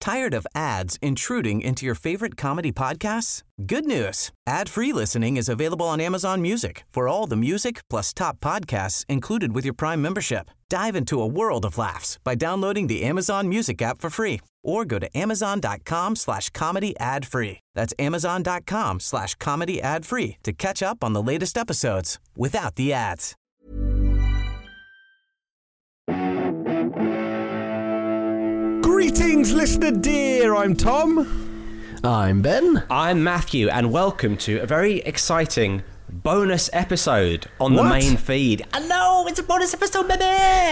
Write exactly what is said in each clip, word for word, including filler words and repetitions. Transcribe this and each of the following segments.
Tired of ads intruding into your favorite comedy podcasts? Good news. Ad-free listening is available on Amazon Music for all the music plus top podcasts included with your Prime membership. Dive into a world of laughs by downloading the Amazon Music app for free or go to amazon.com slash comedy ad free. That's amazon.com slash comedy ad free to catch up on the latest episodes without the ads. Greetings, listener dear. I'm Tom. I'm Ben. I'm Matthew, and welcome to a very exciting bonus episode on What? the main feed. I know, it's a bonus episode, baby!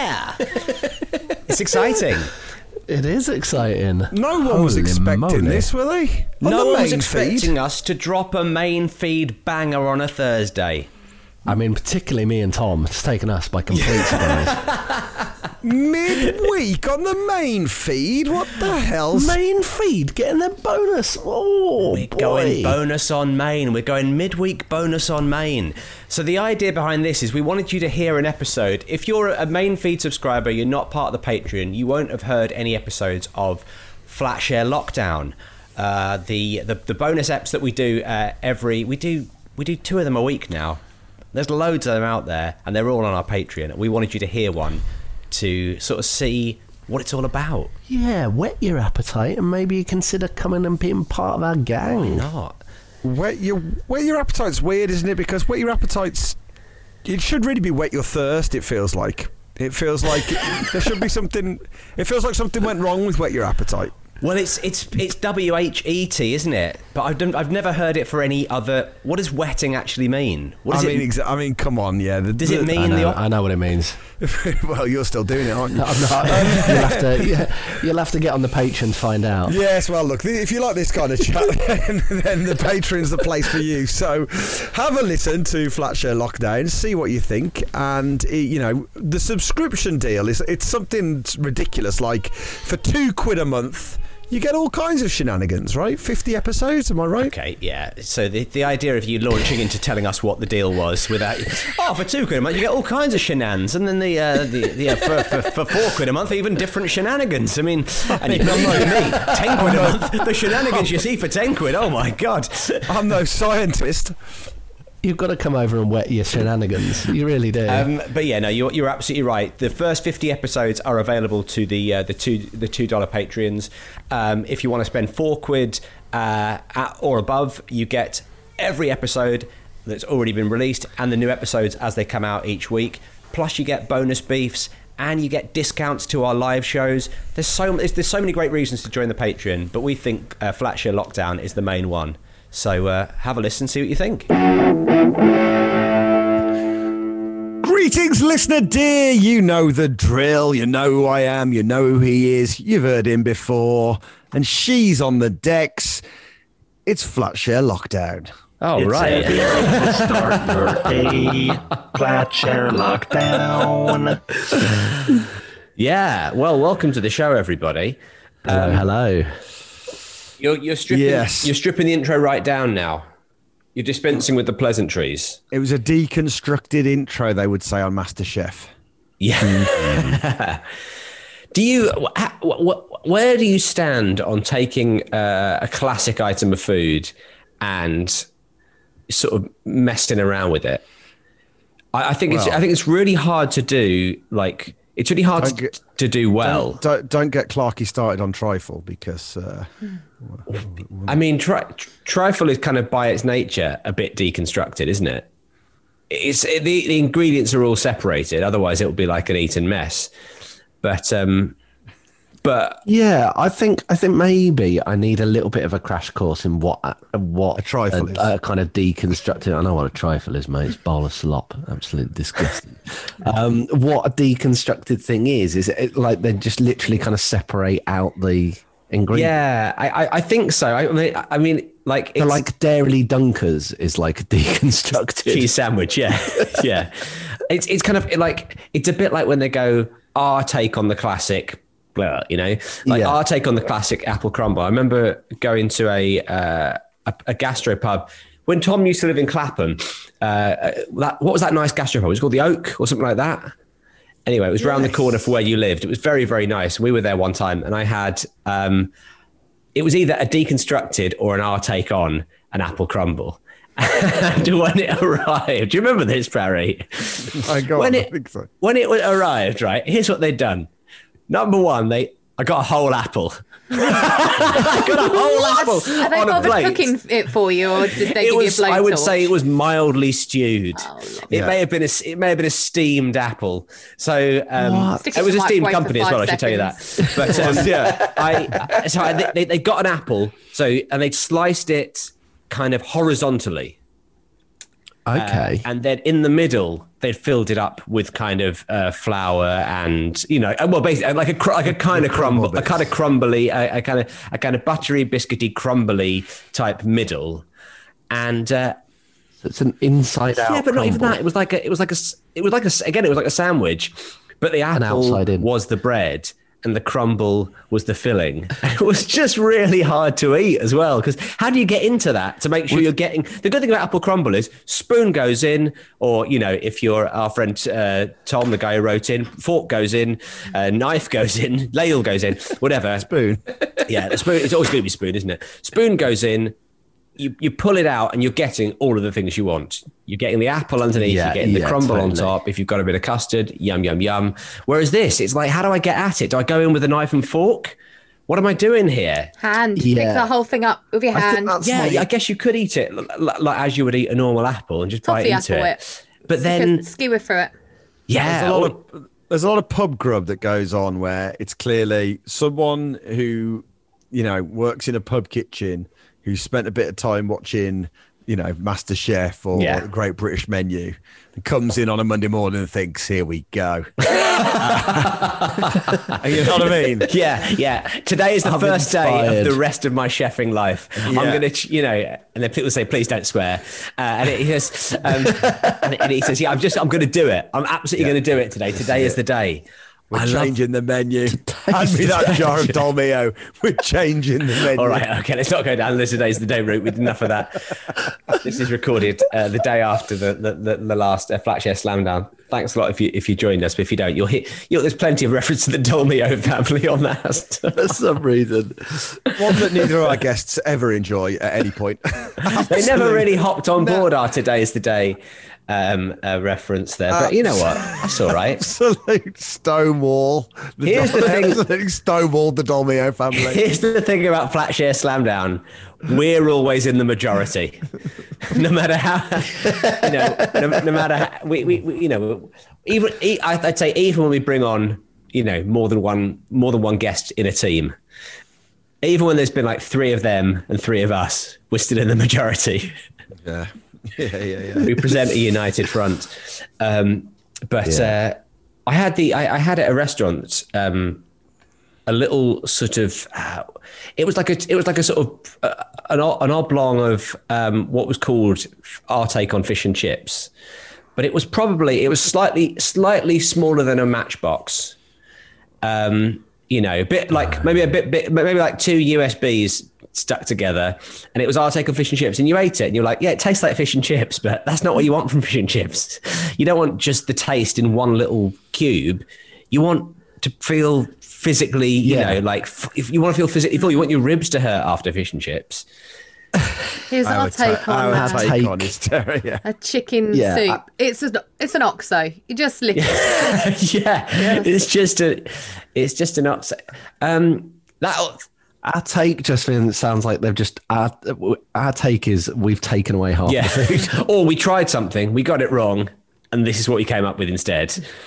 It's exciting. It is exciting. No one was Holy expecting moly. this, were they? On no the one was main expecting feed? us to drop a main feed banger on a Thursday. I mean, particularly me and Tom. It's taken us by complete surprise. Midweek on the main feed? What the hell's... Main feed getting their bonus. Oh, We're boy. going bonus on main. We're going midweek bonus on main. So the idea behind this is we wanted you to hear an episode. If you're a main feed subscriber, you're not part of the Patreon, you won't have heard any episodes of Flatshare Lockdown. Uh, the, the the bonus eps that we do uh, every we do we do two of them a week now. There's loads of them out there, and they're all on our Patreon. We wanted you to hear one to sort of see what it's all about. Yeah, whet your appetite and maybe you consider coming and being part of our gang. Why not? Whet your, whet your appetite's weird, isn't it? Because whet your appetite's... It should really be whet your thirst, it feels like. It feels like it, there should be something... It feels like something went wrong with whet your appetite. Well, it's it's it's W H E T, isn't it? But I've done, I've never heard it for any other. What does wetting actually mean? What I does mean, it? exa- I mean, come on, yeah. The, Does the, it mean I know, the? Op- I know what it means. Well, you're still doing it, aren't you? I'm not. You'll have to. Yeah, you'll have to get on the Patreon to find out. Yes, well, look, if you like this kind of chat, then, then the Patreon's the place for you. So have a listen to Flatshare Lockdown, see what you think. And, eh, you know, the subscription deal, is it's something ridiculous. Like, for two quid a month, you get all kinds of shenanigans, right? fifty episodes, am I right? Okay, yeah. So the the idea of you launching into telling us what the deal was without, oh, for two quid a month you get all kinds of shenanigans, and then the uh, the, the uh, for, for for four quid a month even different shenanigans. I mean, and you believe me, ten quid a month, the shenanigans you see for ten quid. Oh my god! I'm no scientist. You've got to come over and wet your shenanigans. You really do. Um, but yeah, no, you're you're absolutely right. The first fifty episodes are available to the uh, the two the two dollar Patreons. Um, if you want to spend four quid uh, at or above, you get every episode that's already been released and the new episodes as they come out each week. Plus, you get bonus beefs and you get discounts to our live shows. There's so there's, there's so many great reasons to join the Patreon, but we think uh, Flatshare Lockdown is the main one. So uh, have a listen, see what you think. Greetings, listener dear. You know the drill. You know who I am. You know who he is. You've heard him before. And she's on the decks. It's Flatshare Lockdown. Oh, It's right. every start your day. Flatshare Lockdown. Yeah, well, welcome to the show, everybody. hello, hello. You're, you're stripping. Yes. You're stripping the intro right down now. You're dispensing with the pleasantries. It was a deconstructed intro, they would say on MasterChef. Yeah. Do you? wh- wh- Where do you stand on taking uh, a classic item of food and sort of messing around with it? I, I think it's. Well- I think it's really hard to do. Like, it's really hard Don't to, get- to do well. Don't, don't, don't get Clarky started on trifle because... Uh, I mean, tri- trifle is kind of by its nature a bit deconstructed, isn't it? It's it, the, the ingredients are all separated. Otherwise, it would be like an eaten mess. But um, but Yeah, I think I think maybe I need a little bit of a crash course in what what A trifle a, is. a kind of deconstructed. I know what a trifle is, mate. It's a bowl of slop, absolutely disgusting. um, what a deconstructed thing is is it like they just literally kind of separate out the ingredients? yeah, I I, I think so. I mean, I mean, like it's So like Dairy Dunkers is like deconstructed. cheese sandwich. Yeah, yeah. It's it's kind of like it's a bit like when they go our take on the classic. Blah, you know, like Yeah. our take on the classic apple crumble. I remember going to a uh, a, a gastropub when Tom used to live in Clapham. Uh, that, what was that nice gastropub? It was called the Oak or something like that. Anyway, it was round the corner from where you lived. It was very, very nice. We were there one time, and I had um, it was either a deconstructed or an our take on an apple crumble. And when it arrived, do you remember this, Barry? I got when it, it I think so. when it arrived, right? Here's what they'd done. Number one, they I got a whole apple. I got a whole apple Are they on a bothered plate. cooking it for you, or did they It give was. you a blowtorch? I would say it was mildly stewed. Oh, it Yeah. may have been a. It may have been a steamed apple. So um, Stick it it was in a the steamed microwave company for as well. I five should tell you that. But um, Yeah. I. So I, they they got an apple. So and they'd sliced it kind of horizontally. Okay. Uh, and then in the middle, they'd filled it up with kind of uh, flour and, you know, well, basically like a cr- like a kind of crumble, crumble a kind of crumbly, a, a kind of a kind of buttery, biscuity, crumbly type middle, and uh, It's an inside out. yeah, but not even crumble. that. It was like a, it was like a, s- it was like a, s- again, it was like a sandwich, but the apple outside in. was the bread. And the crumble was the filling. It was just really hard to eat as well. Because how do you get into that to make sure you're getting... The good thing about apple crumble is spoon goes in, or, you know, if you're our friend uh, Tom, the guy who wrote in, fork goes in, uh, knife goes in, ladle goes in, whatever. Spoon. Yeah, the spoon. It's always going to be spoon, isn't it? Spoon goes in, you, you pull it out, and you're getting all of the things you want. You're getting the apple underneath, Yeah, you're getting the yeah, crumble on totally. top. If you've got a bit of custard, yum, yum, yum. Whereas this, it's like, how do I get at it? Do I go in with a knife and fork? What am I doing here? Hand. Pick Yeah. the whole thing up with your I think hand. that's Yeah, my- I guess you could eat it l- l- like as you would eat a normal apple and just Toffee bite into apple it. it. But then, Skewer through it. yeah, There's a lot or- of there's a lot of pub grub that goes on where it's clearly someone who, you know, works in a pub kitchen who spent a bit of time watching, you know, MasterChef or Yeah. Great British Menu, and comes in on a Monday morning and thinks, "Here we go." You know what I mean? yeah, yeah. Today is the I'm first day inspired. of the rest of my chefing life. I'm Yeah. going to, you know, and then people say, please don't swear. Uh, and it, he says, um, and, and he says, yeah, I'm just, I'm going to do it. I'm absolutely Yeah. going to do it today. Today is the day. We're I love- changing the menu. Hand me that jar of Dolmio. We're changing the menu. All right, okay, let's not go down the today's the day route. With enough of that. This is recorded uh, the day after the the, the, the last uh, Flatshare Slam Down. Thanks a lot if you if you joined us. But if you don't, you'll hit. You'll, there's plenty of reference to the Dolmio family on that. For some reason. One that neither of our guests ever enjoy at any point. They never really hopped on board our today's the day um, uh, reference there. But you know what? That's all right. Absolute stonewall. The Here's the thing. Absolute stonewall the Dolmio family. Here's the thing about Flatshare Slamdown. We're always in the majority, no matter how, you know, no, no matter how, we, we, we, you know, even e- I'd say even when we bring on, you know, more than one, more than one guest in a team, even when there's been like three of them and three of us, we're still in the majority. Yeah. Yeah, yeah, yeah. We present a united front. Um, but uh, I had the, I, I had at a restaurant. Um, a little sort of, uh, it was like a, it was like a sort of uh, an, o- an oblong of um, what was called our take on fish and chips, but it was probably it was slightly slightly smaller than a matchbox. Um, you know, a bit like maybe a bit, bit maybe like two U S Bs stuck together, and it was our take on fish and chips, and you ate it, and you're like, yeah, it tastes like fish and chips, but that's not what you want from fish and chips. You don't want just the taste in one little cube. You want to feel physically, you Yeah. know, like f- if you want to feel physically full, you want your ribs to hurt after fish and chips. Here's our take on our that. take Take. on is Terry. Yeah. A chicken Yeah, soup. I- it's a, it's an oxo. You just lick it. yeah, it's just a, it's just an upset. Um, that Our take just feels- sounds like they've just, our, our take is we've taken away half yeah, the food. or we tried something, we got it wrong, and this is what we came up with instead.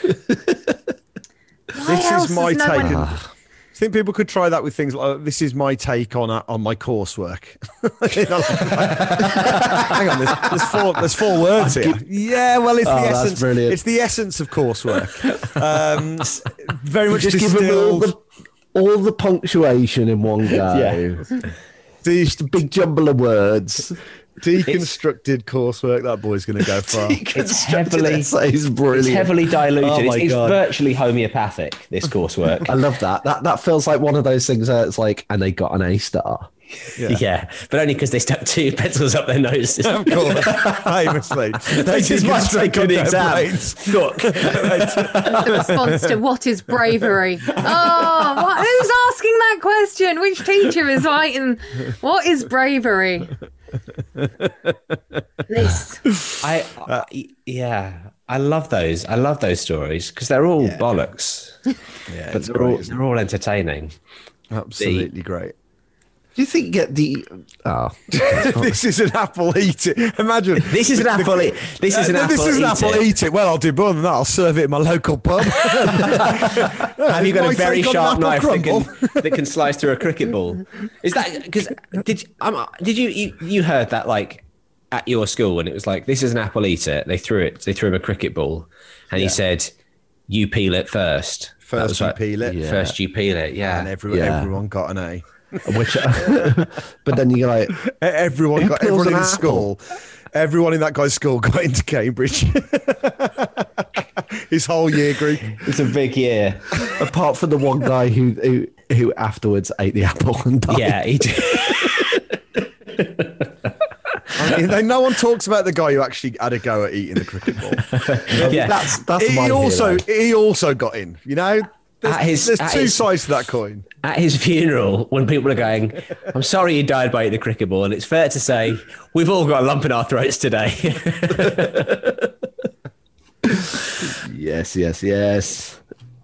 Why This else is my has no take. one- on- I think people could try that with things like, oh, this is my take on uh, on my coursework. You know, like- hang on, there's, there's four there's four words here. Yeah, well, it's Oh, the that's essence. brilliant. It's the essence of coursework. Um, s- very much Just give them all distilled. the, all the punctuation in one go. de- Just a big jumble of words. deconstructed coursework. That boy's going to go far. It's heavily, It's brilliant. it's heavily diluted. Oh it's my it's God. virtually homeopathic. This coursework. I love that. That that feels like one of those things where it's like, and they got an A star. Yeah, yeah but only because they stuck two pencils up their noses. Of course, famously. They just might take an exam. Look. The response to what is bravery? Oh, what, who's asking that question? Which teacher is writing, what is bravery? This. I, uh, yeah, I love those. I love those stories because they're all yeah. bollocks. Yeah, but they're all, they're all entertaining. Absolutely the, great. Do you think you get the? Oh, this is an apple. Eat it. Imagine this is an apple. Eat. This is an uh, apple. This is an eat apple. It. Eat it. Well, I'll do more than that. I'll serve it in my local pub. Have you got a very sharp knife that can, that can slice through a cricket ball? Is that because did um, did you, you you heard that like at your school when it was like this is an apple. Eat it. They threw it. They threw him a cricket ball, and yeah. he said, "You peel it first. First you like, peel it. Yeah. First you peel it. Yeah, and everyone yeah. everyone got an A." Which, but then you're like, everyone got everyone in the school. Everyone in that guy's school got into Cambridge. His whole year group. It's a big year. Apart from the one guy who who, who afterwards ate the apple and died. Yeah, he did. I mean, no one talks about the guy who actually had a go at eating the cricket ball. Yeah, that's that's he my also hero. he also got in. You know, there's, at his, there's at two his, sides to that coin. At his funeral, when people are going, "I'm sorry you died by eating the cricket ball," and it's fair to say we've all got a lump in our throats today. Yes, yes, yes.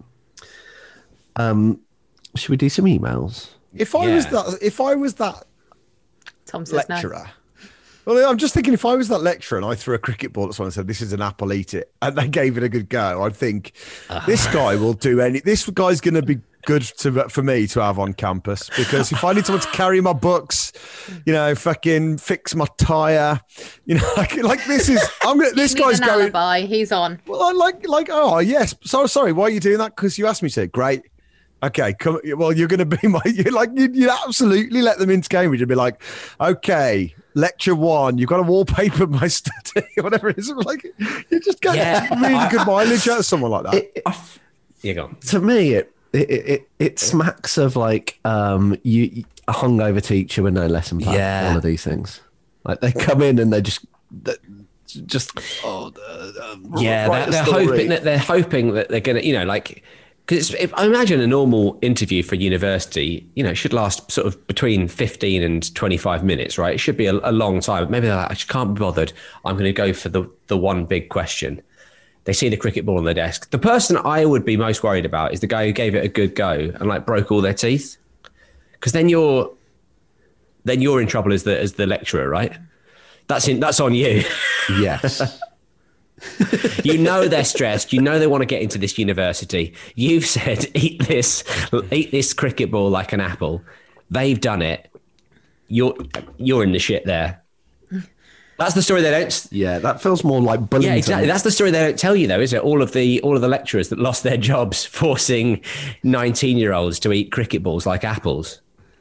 Um, should we do some emails? If I yeah. was that, if I was that Tom says lecturer. No. Well, I'm just thinking if I was that lecturer and I threw a cricket ball at someone and said, "This is an apple, eat it," and they gave it a good go, I'd think uh, this guy will do any. This guy's going to be good to for me to have on campus because if I need someone to carry my books, you know, fucking fix my tire, you know, like, like this is. I'm gonna, this guy's an going. Alibi. He's on. Well, I like like oh yes. So sorry. Why are you doing that? Because you asked me to. Great. Okay, come. Well, you're going to be my. You're like you. You absolutely let them into Cambridge and be like, okay, lecture one. You've got to wallpaper my study, or whatever it is. Like you just get yeah. really good mileage out of someone like that. It, it, you go. To me, it it, it it smacks of like um you a hungover teacher with no lesson plan. Yeah. All of these things, like they come in and they just. They, just oh uh, yeah, they're, they're hoping that they're hoping that they're gonna, you know, like. Because I imagine a normal interview for university, you know, it should last sort of between fifteen and twenty-five minutes, right? It should be a, a long time. Maybe they're like, I just can't be bothered. I'm going to go for the, the one big question. They see the cricket ball on their desk. The person I would be most worried about is the guy who gave it a good go and like broke all their teeth. Because then you're then you're in trouble as the as the lecturer, right? That's in that's on you. Yes. You know they're stressed. You know they want to get into this university. You've said, eat this, eat this cricket ball like an apple. They've done it. You're you're in the shit there. That's the story they don't. Yeah, that feels more like bullying. Yeah, exactly. That's the story they don't tell you, though, is it? All of the all of the lecturers that lost their jobs forcing nineteen-year-olds to eat cricket balls like apples.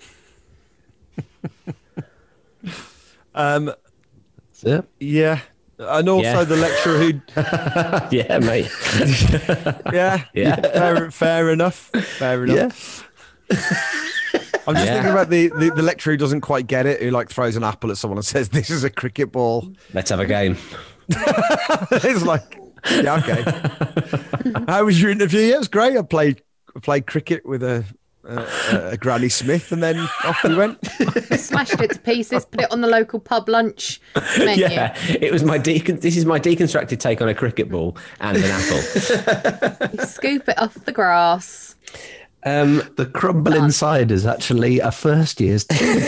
um, That's it. Yeah. And also yeah. the lecturer who... yeah, mate. yeah, yeah. Fair, fair enough. Fair enough. Yeah. I'm just yeah. thinking about the, the, the lecturer who doesn't quite get it, who like throws an apple at someone and says, "This is a cricket ball. Let's have a game." It's like, yeah, okay. How was your interview? Yeah, it was great. I played, I played cricket with a... Uh, a Granny Smith, and then off we went. Smashed it to pieces, put it on the local pub lunch menu. Yeah, it was my decon- this is my deconstructed take on a cricket ball and an apple. You scoop it off the grass. Um, the crumble inside is actually a first year's.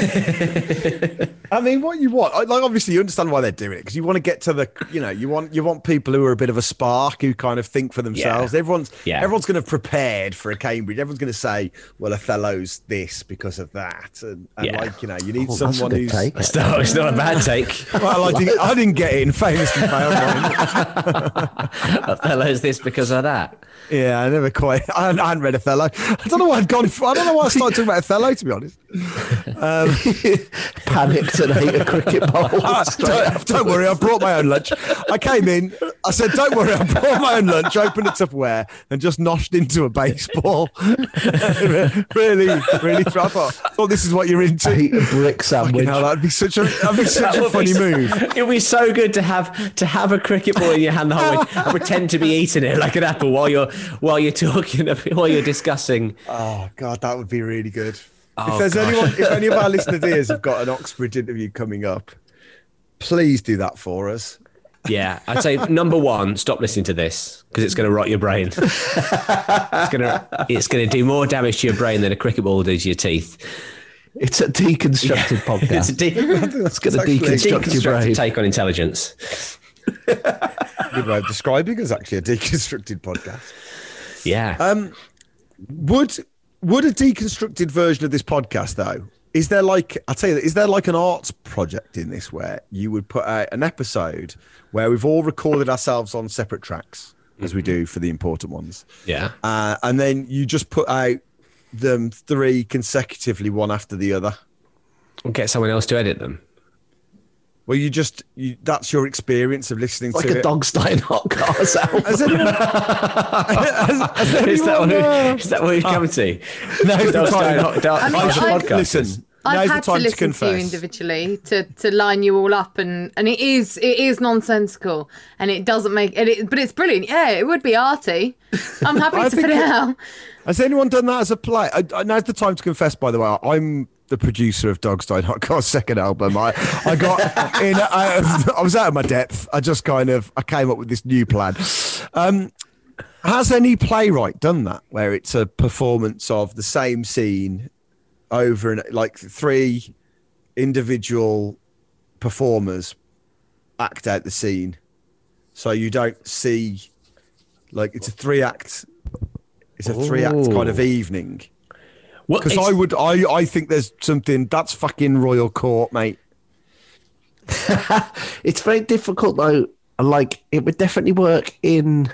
I mean, what you want, like, obviously, you understand why they're doing it because you want to get to the, you know, you want you want people who are a bit of a spark who kind of think for themselves. Yeah. Everyone's yeah. everyone's going to have prepared for a Cambridge. Everyone's going to say, "Well, Othello's this because of that," and, and yeah. like you know, you need Oh, someone who's. Take. It's not, it's not a bad take. Well, I didn't, I didn't get in. Famously failed mine. Othello's this because of that. Yeah, I never quite. I hadn't, I hadn't read Othello. I don't know why I'd gone. I don't know why I started talking about Othello. To be honest, um, panicked and ate a cricket ball. don't, don't worry, I brought my own lunch. I came in. I said, don't worry, I bought my own lunch, opened a Tupperware, and just noshed into a baseball. really, really. I thought, I thought this is what you're into. I eat a brick sandwich. Hell, that'd be such a, that'd be such a funny be, move. It would be so good to have to have a cricket ball in your hand the whole way and pretend to be eating it like an apple while you're while you're talking, while you're discussing. Oh God, that would be really good. Oh, if there's gosh. anyone, if any of our listeners ears have got an Oxbridge interview coming up, please do that for us. Yeah, I'd say number one, stop listening to this because it's going to rot your brain. it's going to it's going to do more damage to your brain than a cricket ball do to your teeth. It's a deconstructed podcast. It's a de- It's going to actually- deconstruct your deconstructed brain. take on intelligence. Good way of describing it as actually a deconstructed podcast. Yeah. Um, would would a deconstructed version of this podcast though? Is there like I'll tell you, is there like an arts project in this where you would put out an episode where we've all recorded ourselves on separate tracks as we do for the important ones, yeah. uh, and then you just put out them three consecutively, one after the other. We'll get someone else to edit them. Well, you just you, that's your experience of listening Like to a it. dog style hot cars album. Has anyone, has, has anyone, Is that, what, uh, is that what you're coming to? Now's the Dog time. Style- Dog- I mean, Dog Style I've- Podcasters. Listen, I've now's had the time to listen to, confess. you individually to, to line you all up, and, and it is it is nonsensical, and it doesn't make it, it but it's brilliant. Yeah, it would be arty. I'm happy I to think put it it- out. Has anyone done that as a play? I, I, now's the time to confess, by the way. I'm the producer of Dogstein Hotcar's second album. I, I got in, I, I was out of my depth. I just kind of, I came up with this new plan. Um, has any playwright done that, where it's a performance of the same scene over and like three individual performers act out the scene? So you don't see, like, it's a three act, it's a three act kind of evening. Well, Because it's- I would, I, I think there's something that's fucking royal court, mate. It's very difficult though. Like it would definitely work in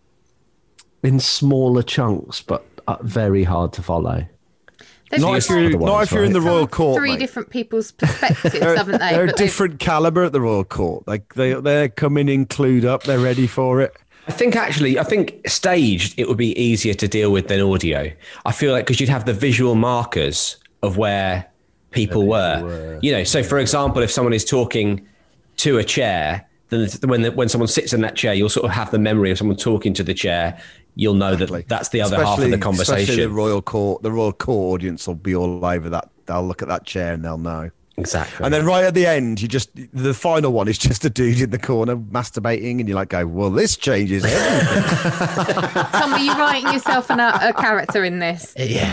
in smaller chunks, but uh, very hard to follow. They've Not come if you're, up- not if you're in the come royal up with court, Three mate. different people's perspectives, They're, haven't they? they're a But they've- different caliber at the royal court. Like they, they're coming in clued up. They're ready for it. I think actually, I think staged it would be easier to deal with than audio. I feel like because you'd have the visual markers of where people were. You know, so for example, if someone is talking to a chair, then when the, when someone sits in that chair, you'll sort of have the memory of someone talking to the chair. You'll know that that's the other half of the conversation. Especially the royal court, the royal court audience will be all over that. They'll look at that chair and they'll know. Exactly. And then right at the end, you just the final one is just a dude in the corner masturbating, and you're like, "Go, well, this changes everything." Tom, are you writing yourself an, a character in this? yeah.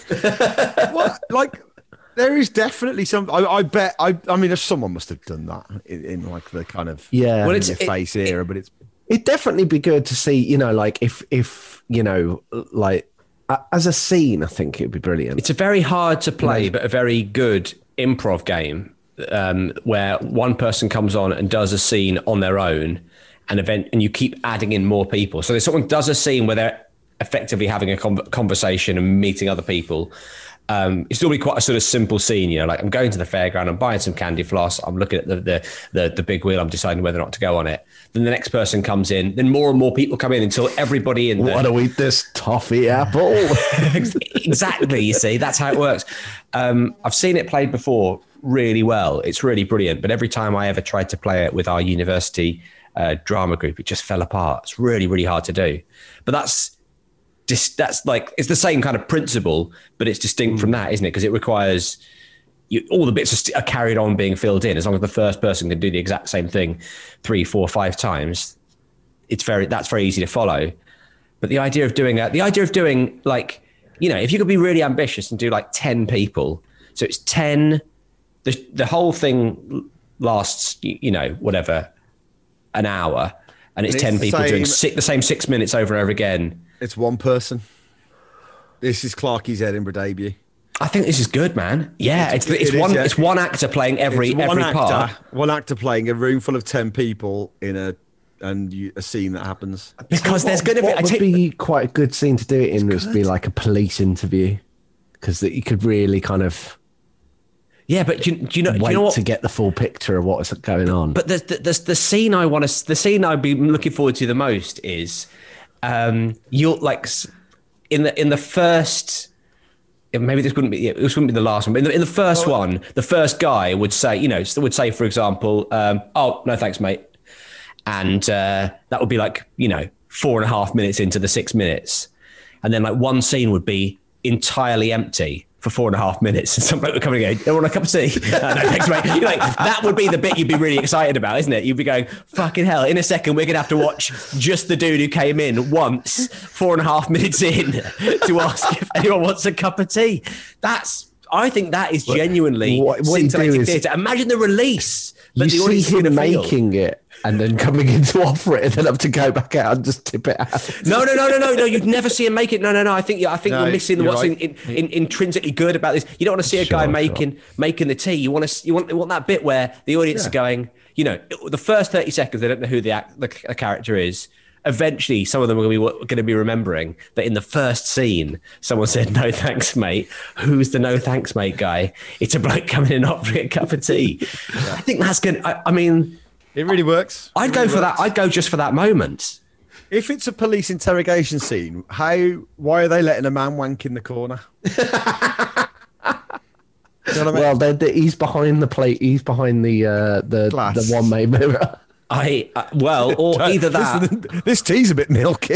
What? Like, there is definitely some. I, I bet. I. I mean, someone must have done that in, in like the kind of Yeah. Well, in it's- your it- face era, but it's It'd definitely be good to see, you know, like if if you know, like a- as a scene, I think it'd be brilliant. It's a very hard to play, but a very good improv game um, where one person comes on and does a scene on their own, and event, and you keep adding in more people. So if someone does a scene where they're effectively having a con- conversation and meeting other people. Um, it's normally quite a sort of simple scene, you know, like I'm going to the fairground, I'm buying some candy floss, I'm looking at the, the the the big wheel, I'm deciding whether or not to go on it. Then the next person comes in, then more and more people come in until everybody in the... Want to eat this toffee apple? Exactly, you see, that's how it works. Um, I've seen it played before really well. It's really brilliant. But every time I ever tried to play it with our university uh, drama group, it just fell apart. It's really, really hard to do. But that's just, that's like, it's the same kind of principle, but it's distinct from that, isn't it? Because it requires... You, all the bits are, st- are carried on being filled in. As long as the first person can do the exact same thing three, four, five times, it's very that's very easy to follow. But the idea of doing that, the idea of doing like, you know, if you could be really ambitious and do like ten people, so it's ten, the the whole thing lasts, you, you know, whatever, an hour, and it's, And it's ten the people doing same- six, the same six minutes over and over again. it's one person. This is Clarkie's Edinburgh debut. I think this is good, man. Yeah, it's it's, it is, one yeah. it's one actor playing every It's one every actor, part. one actor playing a room full of ten people in a and you, a scene that happens. Because there's going to be, What I would take, be quite a good scene to do it in would be like a police interview, because that you could really kind of Yeah, but do you, do you know? Wait do you know what? to get the full picture of what's going on. But the the, the, the scene I want to, the scene I'd be looking forward to the most is, um, you'll like in the in the first. Maybe this wouldn't be yeah, this wouldn't be the last one, but in the, in the first oh. one, the first guy would say, you know, would say, for example, um, "Oh, no, thanks, mate," and uh, that would be like, you know, four and a half minutes into the six minutes, and then like one scene would be entirely empty for four and a half minutes, and some bloke would come and go, "You want a cup of tea?" uh, no, thanks, mate. You're like, that would be the bit you'd be really excited about, isn't it? You'd be going, "Fucking hell!" In a second, we're gonna have to watch just the dude who came in once, four and a half minutes in, to ask if anyone wants a cup of tea. That's, I think, that is genuinely what, what scintillating theatre. Imagine the release that you the audience see is him going to making feel. it. And then coming in to offer it, and then have to go back out and just tip it out. No, no, no, no, no, no. You'd never see him make it. No, no, no. I think, I think No, you're missing you're what's right. in, in, in, intrinsically good about this. You don't want to see a Sure, guy sure. making making the tea. You want to, you want, you want that bit where the audience Yeah. are going. You know, the first thirty seconds, they don't know who the act, the, the character is. Eventually, some of them are going to be going to be remembering that in the first scene, someone said, "No thanks, mate." Who's the "no thanks, mate" guy? It's a bloke coming in offering a cup of tea. Yeah. I think that's going. I, I mean. It really works. I'd It go really for works. that. I'd go just for that moment. If it's a police interrogation scene, how? Why are they letting a man wank in the corner? You know what I mean? Well, they're, they're, he's behind the plate. He's behind the uh, the Glass. the one made mirror. I uh, well, or either that. This, this tea's a bit milky.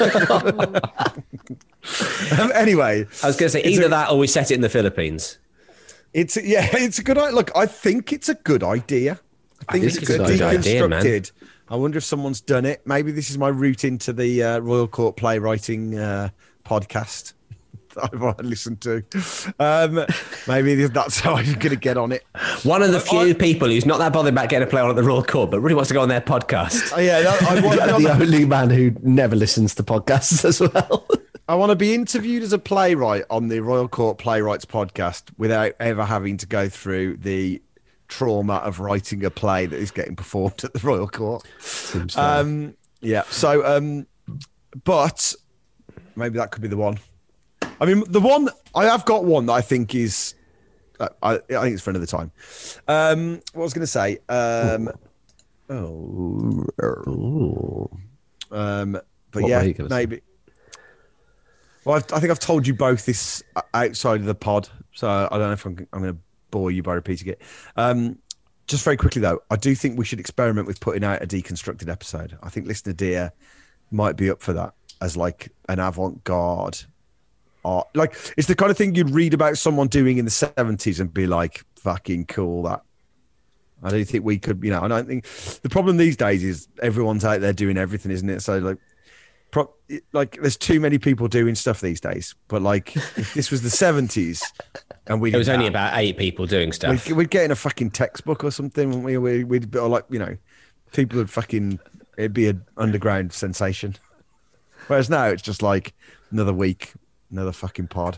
um, anyway, I was going to say it's either a- that, or we set it in the Philippines. It's yeah, it's a good idea. Look, I think it's a good idea. I think I it's, think it's a good good idea, man. deconstructed. I wonder if someone's done it. Maybe this is my route into the uh, Royal Court Playwriting uh, podcast that I might listen to. Um, maybe that's how I'm going to get on it. One of the few I- people who's not that bothered about getting a play on at the Royal Court, but really wants to go on their podcast. Oh, yeah, that, I want to be on The the- only man who never listens to podcasts as well. I want to be interviewed as a playwright on the Royal Court Playwrights podcast without ever having to go through the trauma of writing a play that is getting performed at the Royal Court. Seems fair. Um, yeah. So, um, but maybe that could be the one. I mean, the one I have got one that I think is, uh, I, I think it's for another time. Um, what was I going to say? Um, oh, Ooh. um, but What yeah, were you gonna say? maybe. Well, I've, I think I've told you both this outside of the pod, so I don't know if I'm, I'm going to bore you by repeating it. Um, just very quickly, though, I do think we should experiment with putting out a deconstructed episode. I think Listener Dear might be up for that as like an avant-garde art. Like, it's the kind of thing you'd read about someone doing in the seventies and be like, fucking cool, that. I don't think we could, you know, I don't think the problem these days is everyone's out there doing everything, isn't it? So, like, Pro- like there's too many people doing stuff these days, but like if this was the seventies and we It was only about eight people doing stuff. we'd, we'd get in a fucking textbook or something, wouldn't we? We'd, we'd be like, you know, people would fucking, it'd be an underground sensation. Whereas now it's just like another week, another fucking pod.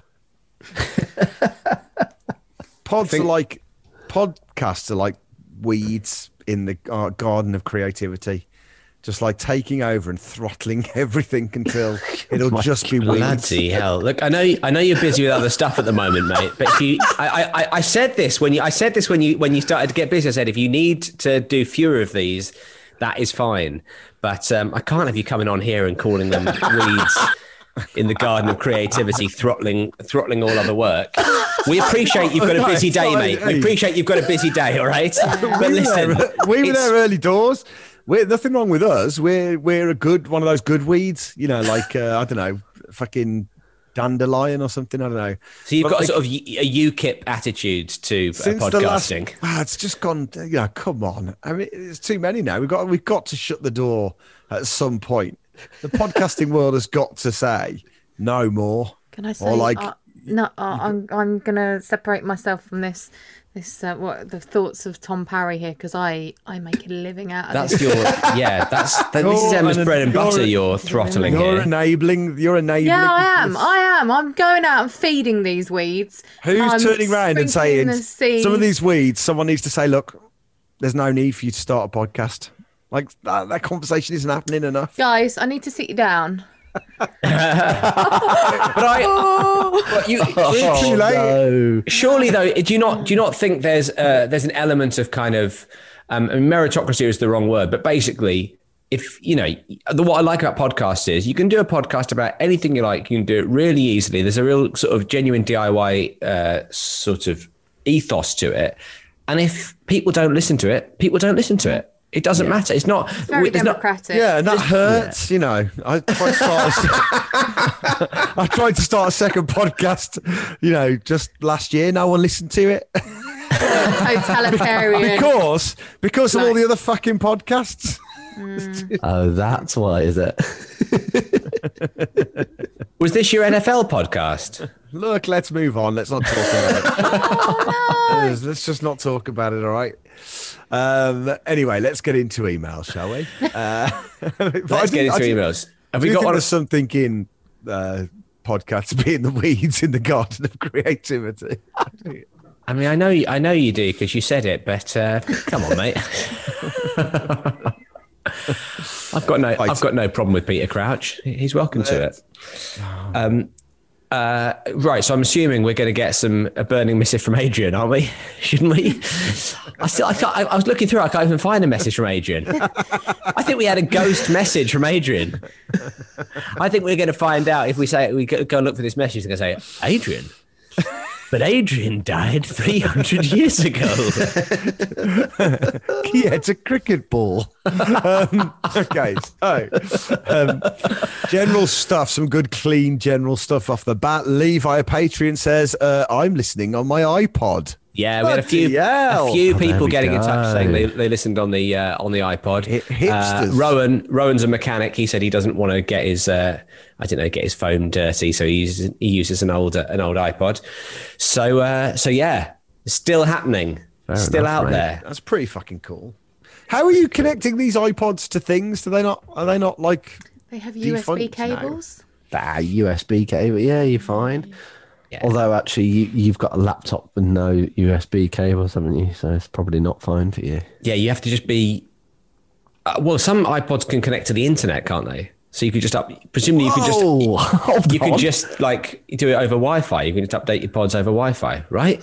Pods think- are like, podcasts are like weeds in the uh, garden of creativity. Just like taking over and throttling everything until it'll just be weeds. Bloody hell! Look, I know, I know you're busy with other stuff at the moment, mate. But if you, I, I, I said this when you, I said this when you, when you started to get busy. I said if you need to do fewer of these, that is fine. But um, I can't have you coming on here and calling them weeds in the garden of creativity, throttling, throttling all other work. We appreciate you've got a busy day, mate. We appreciate you've got a busy day. All right, but we listen, were there, we were it's- there early doors. We're nothing wrong with us. We're we're a good one of those good weeds, you know, like uh, I don't know, fucking dandelion or something. I don't know. So you've But got like, a sort of a U KIP attitude to uh, since the last, podcasting. ah, it's just gone. You know, come on. I mean, it's too many now. We've got we've got to shut the door at some point. The podcasting world has got to say no more. Can I say? Or like, uh, no, uh, I'm I'm gonna separate myself from this. This uh, what the thoughts of Tom Parry here, because I I make a living out of That's this. your yeah. That's that, this is You're Emma's an- bread and butter. you're- You're throttling you're here. enabling. You're enabling. Yeah, I am. this. I am. I'm going out and feeding these weeds. Who's I'm turning around and sprinkling saying the seed. some of these weeds? Someone needs to say, look, there's no need for you to start a podcast. Like that, that conversation isn't happening enough. Guys, I need to sit you down. But I, but you, Too late. No. surely though, do you not do you not think there's uh, there's an element of kind of um, I mean, meritocracy is the wrong word, but basically, if you know the, what I like about podcasts is you can do a podcast about anything you like. You can do it really easily. There's a real sort of genuine D I Y uh, sort of ethos to it, and if people don't listen to it, people don't listen to it. It doesn't matter. It's not Very it's not- democratic. Yeah, and that hurts, you know. I tried, to start a, I tried to start a second podcast, you know, just last year. No one listened to it. Totalitarian. because because of No. all the other fucking podcasts. Oh, that's why, is it? Was this your N F L podcast? Look, let's move on. Let's not talk about it. Oh, let's, let's just not talk about it, all right? Um, anyway, let's get into emails, shall we? Uh, Let's get into emails. Have Do we you got think one? there's something in uh, podcasts being the weeds in the garden of creativity? I mean, I know, you, I know you do because you said it, but uh, come on, mate. I've got no, I've got no problem with Peter Crouch. He's welcome to it. Um, uh, right, so I'm assuming we're going to get some a burning missive from Adrian, aren't we? Shouldn't we? I still, I, can't, I, I was looking through. I can't even find a message from Adrian. I think we had a ghost message from Adrian. I think we're going to find out if we say we go, go and look for this message. They're going to say Adrian. But Adrian died three hundred years ago. Yeah, it's a cricket ball. um, okay, so um, general stuff, some good, clean, general stuff off the bat. Lee via Patreon says, uh, I'm listening on my iPod. Yeah, we had a few Bloody hell. a few Oh, there people we getting in touch go. saying they, they listened on the uh, on the iPod. Hi- hipsters. Uh, Rowan Rowan's a mechanic. He said he doesn't want to get his uh, I don't know get his phone dirty, so he uses he uses an old an old iPod. So uh, so yeah, still happening, Fair still enough, out mate. there. That's pretty fucking cool. How are you connecting these iPods to things? Do they not? Are they not like? They have U S B Defunct now. cables. Ah, U S B cable. Yeah, you're fine. Yeah. Although actually, you, you've got a laptop with no U S B cables, haven't you? So it's probably not fine for you. Yeah, you have to just be. Uh, well, some iPods can connect to the internet, can't they? So you could just up. Presumably, you could just. Oh, hold You could on. just like do it over Wi-Fi. You can just update your pods over Wi-Fi, right?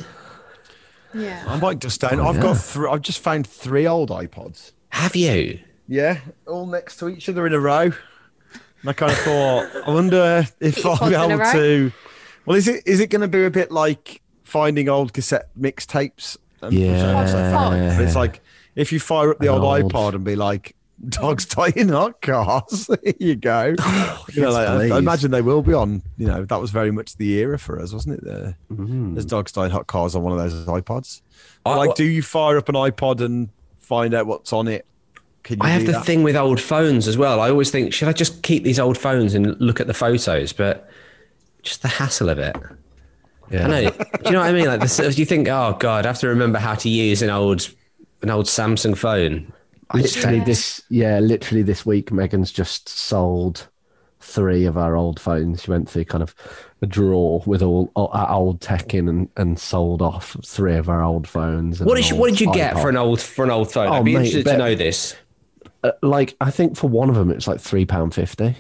Yeah. I might just down. I've got. Th- I've just found three old iPods. Have you? Yeah, all next to each other in a row. And I kind of thought, I wonder if Keep your I'll be pods in a able row? to. Well, is it is it going to be a bit like finding old cassette mixtapes? and- Yeah. It's like if you fire up the An old, old- iPod and be like, "Dogs die in hot cars." Here you go. You know, yes, like, I, I please. imagine they will be on. You know, that was very much the era for us, wasn't it? The, Mm-hmm. There's dogs die in hot cars on one of those iPods. I- like, do you fire up an iPod and find out what's on it? Can you I have do the that? thing with old phones as well. I always think, should I just keep these old phones and look at the photos? But just the hassle of it. Yeah. I know. Do you know what I mean? Like, this, you think, oh god, I have to remember how to use an old, an old Samsung phone. I just Literally don't- this, yeah, literally this week, Megan's just sold three of our old phones. She went through kind of a drawer with all, all our old tech in and, and sold off three of our old phones. and What an did you, old what did you get iPod. for an old for an old phone? Oh, I'd be mate, interested bet- to know this. Uh, like, I think for one of them, it's like three pound fifty.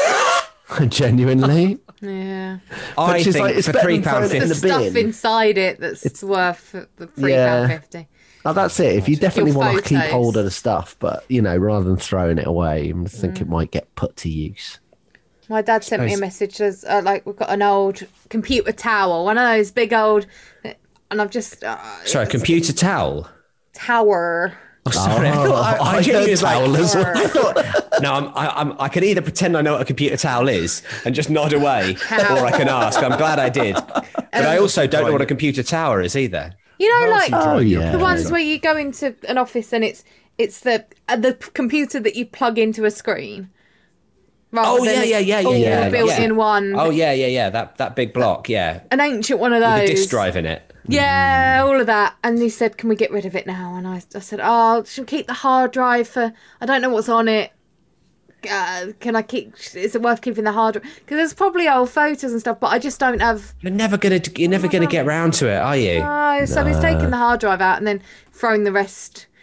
Genuinely, Yeah. I Which is think like- it's for better three than pound throwing it The in fifty. the stuff bin. inside it that's worth the three Yeah. pound fifty. now that's it. If you definitely Your want to keep photos. hold of the stuff, but you know, rather than throwing it away, I think Mm. it might get put to use. My dad sent me a Suppose- message as uh, like we've got an old computer tower, one of those big old, and I've just uh, Sorry, it's computer towel. tower. Oh, sorry, I, thought, I, I, I genuinely heard was like, towel as well. I thought, no, I'm, I, I'm, I can either pretend I know what a computer towel is and just nod away, Towel. or I can ask. I'm glad I did, but I also don't know what a computer tower is either. You know, like Oh yeah, the ones where you go into an office and it's it's the uh, the computer that you plug into a screen. rather Oh than yeah, a- yeah, yeah, yeah, all yeah. built yeah. in one. Oh yeah, yeah, yeah. That that big block, yeah, An ancient one of with those. a disk drive in it. Yeah, all of that. And he said, "Can we get rid of it now?" And I, I said, "Oh, should we keep the hard drive for? I don't know what's on it. Uh, can I keep? Is it worth keeping the hard drive? Because there's probably old photos and stuff, but I just don't have. You're never gonna, you're never gonna get round to it, are you? Oh, so he's taken the hard drive out and then thrown the rest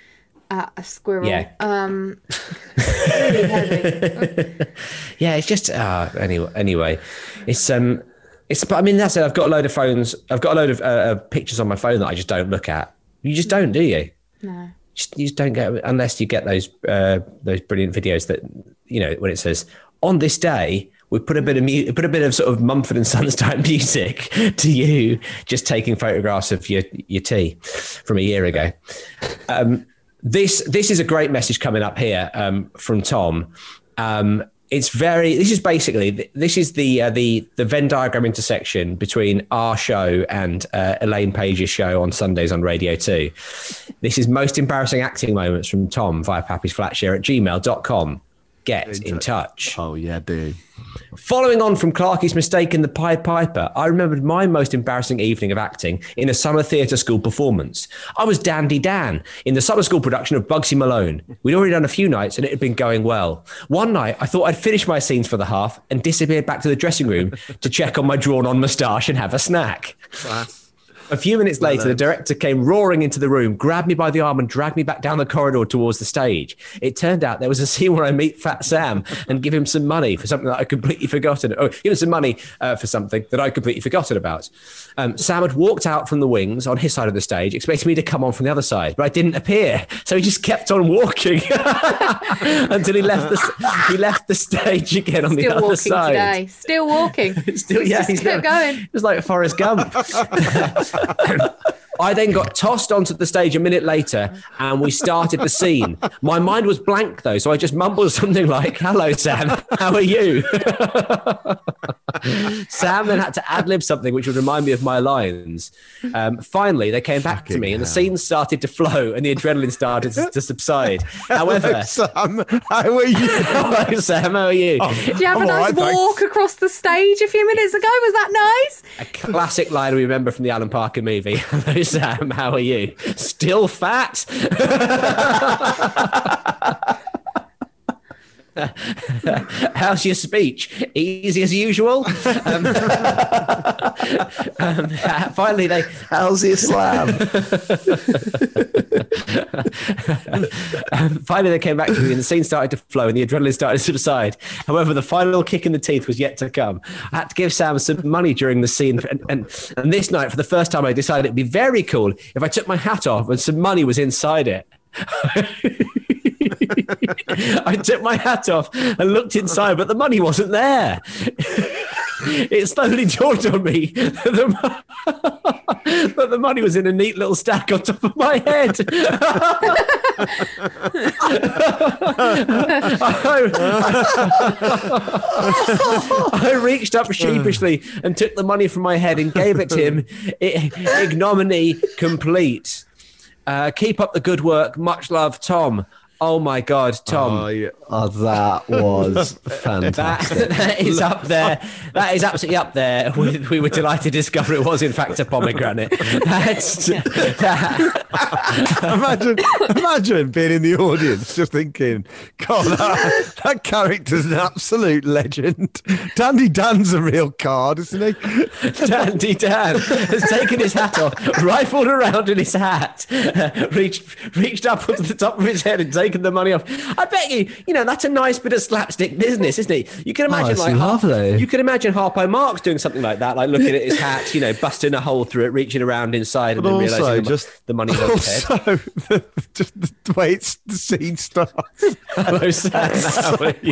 at a squirrel. Yeah. Um, really heavy. Yeah, it's just uh, anyway. Anyway, it's um, it's. But I mean, that's it. I've got a load of phones. I've got a load of uh, uh, pictures on my phone that I just don't look at. You just don't, do you? No. Just, you just don't get, unless you get those uh, those brilliant videos that, you know, when it says on this day we put a bit of mu- put a bit of sort of Mumford and Sons type music to you, just taking photographs of your your tea from a year ago. Um, this this is a great message coming up here um, from Tom. Um, it's very. This is basically this is the uh, the the Venn diagram intersection between our show and uh, Elaine Page's show on Sundays on Radio Two. This is most embarrassing acting moments from Tom via pappy's flatshare at gmail dot com. Get in touch. Oh, yeah, do. Following on from Clarky's mistake in the Pied Piper, I remembered my most embarrassing evening of acting in a summer theatre school performance. I was Dandy Dan in the summer school production of Bugsy Malone. We'd already done a few nights and it had been going well. One night, I thought I'd finished my scenes for the half and disappeared back to the dressing room to check on my drawn-on moustache and have a snack. A few minutes later, the director came roaring into the room, grabbed me by the arm and dragged me back down the corridor towards the stage. It turned out there was a scene where I meet Fat Sam and give him some money for something that I completely forgotten. Oh, give him some money uh, for something that I completely forgotten about. Um, Sam had walked out from the wings on his side of the stage, expecting me to come on from the other side, but I didn't appear. So he just kept on walking until he left the he left the stage again on Still the other walking side. today. Still walking. Still, yeah, Just he's kept never, going. It was like Forrest Gump. I then got tossed onto the stage a minute later and we started the scene. My mind was blank though, so I just mumbled something like, "Hello, Sam, how are you?" Sam then had to ad-lib something which would remind me of my lines. Um, finally, they came back Fucking to me and the hell. scene started to flow and the adrenaline started to, to subside. However, Sam, how are you? hello, Sam, how are you? Did you have a I'm nice all right, thanks. walk across the stage a few minutes ago? Was that nice? A classic line we remember from the Alan Parker movie. Hello, Sam, how are you? Still fat? How's your speech? Easy as usual? Um, um, finally, they... How's the Islam? um, finally, they came back to me and the scene started to flow and the adrenaline started to subside. However, the final kick in the teeth was yet to come. I had to give Sam some money during the scene. And, and, and this night, for the first time, I decided it'd be very cool if I took my hat off and some money was inside it. I took my hat off and looked inside, but the money wasn't there. It slowly dawned on me that the, that the money was in a neat little stack on top of my head. I, I reached up sheepishly and took the money from my head and gave it to him. I, ignominy complete. Uh, keep up the good work. Much love, Tom. Oh my God, Tom. Oh, yeah. Oh, that was That, fantastic. that is up there. That is absolutely up there. We, we were delighted to discover it was, in fact, a pomegranate. That's, that, imagine, imagine being in the audience, just thinking, God, that, that character's an absolute legend. Dandy Dan's a real card, isn't he? Dandy Dan has taken his hat off, rifled around in his hat, uh, reached reached up onto the top of his head and taken the money off. I bet you, you know, that's a nice bit of slapstick business, isn't it? You can imagine, it's like, lovely. you can imagine Harpo Marx doing something like that, like looking at his hat, you know, busting a hole through it, reaching around inside, and But then also, realizing the, just the money's on his head. also, the, just the way it's, the scene starts. Hello, Sam. How are you?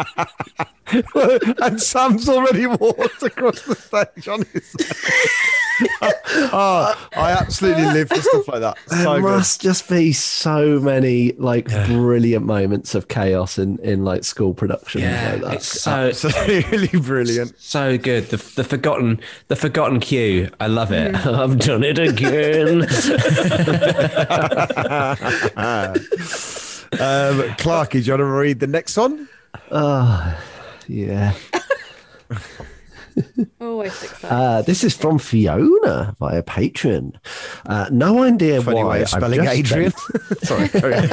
And Sam's already walked across the stage on his Oh, I absolutely live for stuff like that. So There good. must just be so many like brilliant moments of chaos in, in like school productions Yeah, like that. it's so Absolutely brilliant. so good. The the forgotten the forgotten cue. I love it. I've done it again. Um, Clarky, do you want to read the next one? Oh, yeah. Always success. Uh, this is from Fiona via Patreon. Uh, no idea Funny why. way of I've spelling just Adrian. spent- Sorry. carry on.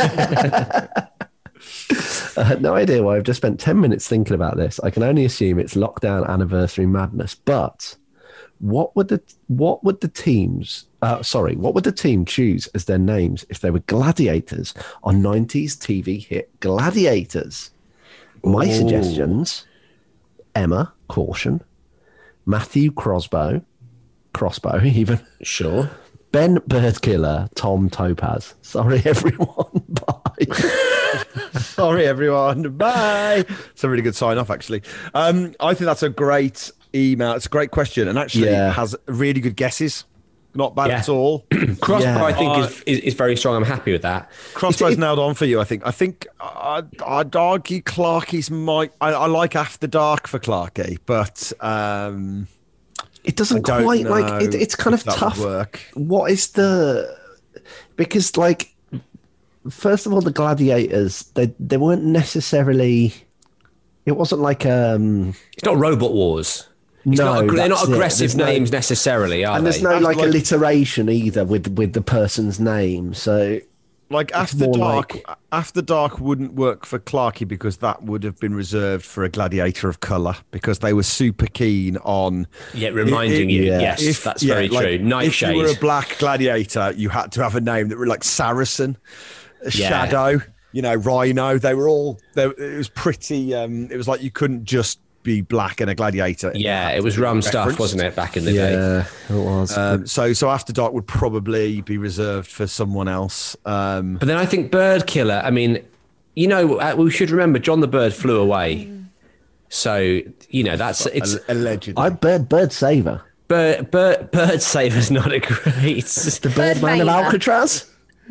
Uh, no idea why I've just spent ten minutes thinking about this. I can only assume it's lockdown anniversary madness. But What would the what would the teams? Uh, sorry, what would the team choose as their names if they were gladiators on nineties T V hit Gladiators? My Ooh. suggestions: Emma Caution, Matthew Crossbow, Crossbow even. Sure. Ben Birdkiller, Tom Topaz. Sorry, everyone. Bye. Sorry, everyone. Bye. It's a really good sign off, actually. Um, I think that's a great email. It's a great question, and actually Yeah. has really good guesses. Not bad Yeah. at all. Crossbow, Yeah. I think, Uh, is, is is very strong. I'm happy with that. Crossbow's nailed on for you, I think. I think I'd, I'd argue Clarkie's might. I, I like After Dark for Clarkie, but um, It doesn't I don't quite like know it, it's kind if of that would tough. work. What is the because like first of all the gladiators they they weren't necessarily it wasn't like um It's not Robot Wars. It's no not, ag- they're not that's it. aggressive There's no- names necessarily, are and they? there's no That's like, like- alliteration either with with the person's name, so like After more Dark, like- After Dark wouldn't work for Clarkie because that would have been reserved for a gladiator of color because they were super keen on. Yeah, reminding It- you. yeah. Yes, If- that's yeah, very like, true. If Nightshade. you were a black gladiator, you had to have a name that were like Saracen, Yeah. Shadow, you know, Rhino. They were all. They, it was pretty. Um, it was like you couldn't just be black and a gladiator. yeah, it was rum stuff, wasn't it, back in the day? yeah, it was. Um, so, so After Dark would probably be reserved for someone else. Um, But then I think Bird Killer, I mean, you know, uh, we should remember John the Bird flew away. So, you know, that's it's al- allegedly. I bird bird saver. Bird Bird Bird Saver's not a great The Birdman of Maver. Alcatraz?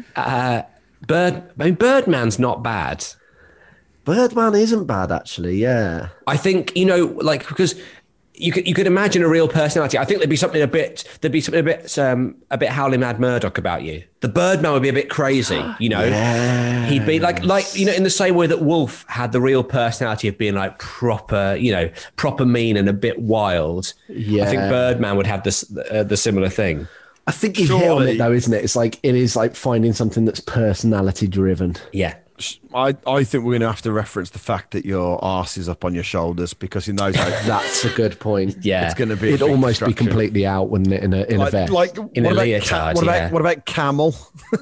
Bird. I mean, Birdman's not bad. Birdman isn't bad actually, yeah. I think, you know, like, because you could you could imagine a real personality. I think there'd be something a bit there'd be something a bit um a bit Howling Mad Murdoch about you. The Birdman would be a bit crazy, you know. He'd be like like you know, in the same way that Wolf had the real personality of being like proper, you know, proper mean and a bit wild. I think Yeah. Birdman would have this uh, the similar thing. I think you've hit on Surely- it though, isn't it? It's like it is like finding something that's personality driven. Yeah. I, I think we're going to have to reference the fact that your arse is up on your shoulders because in those days, That's a good point. Yeah. it's going to be. a It'd big almost be distraction. completely out, wouldn't it, in a in a Like, vest? like In what a about leotard, ca- what about yeah. what about camel?